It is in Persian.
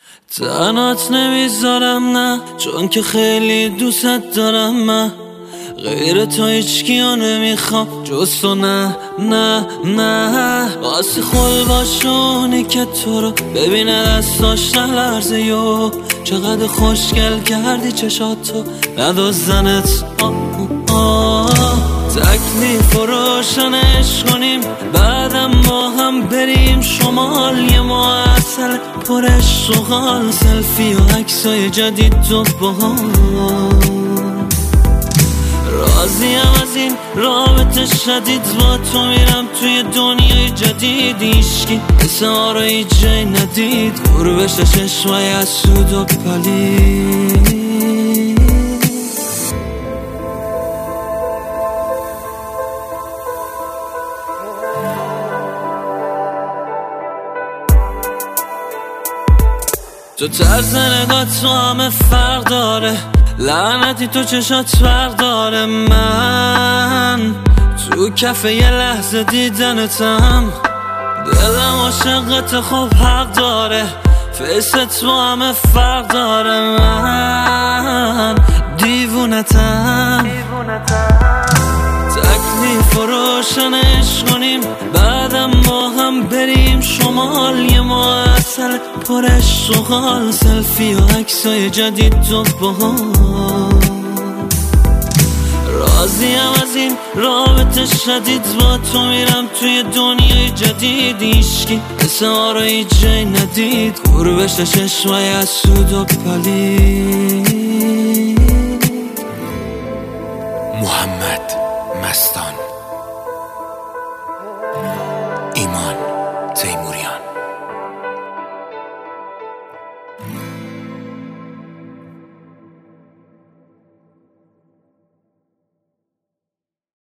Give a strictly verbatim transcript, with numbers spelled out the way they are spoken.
تنات نمیذارم نه، چون که خیلی دوست دارم من. غیر تو هیچکیو نمیخوام جز تو، نه نه نه. واسه خود باشونی که تو رو ببینه دستاش نلرزه یو. چقدر خوشگل کردی چشاتو ندازنت آه آه. تکلیف و روشنش کنیم بعدم با هم بریم شمال. یه معسل پرش سوغال، سلفی و عکسای جدید تو با هم. راضیم از این رابطه شدید، با تو میرم توی دنیای جدید. ایشکی اسم ما رو هیچ جای ندید، غروبش چشمای از سود و پلید. تو طرز نگات تو همه فرق داره، لعنتی تو چشات فرق داره. من تو کفه یه لحظه دیدنتم، دلم عاشقت خوب حق داره. فیست تو همه فرق داره، من دیوونتم. تکلیف و روشنش کنیم بعدم با هم بریم شمال. یه معسل پرش سوغال، سلفی و عکسای جدید تو با هم. راضیم از این رابطه شدید، با تو میرم توی دنیای جدید. ایشکی اسم ما رو هیچ جای ندید، غروبش چشمای از سود و پلید. محمد مستان.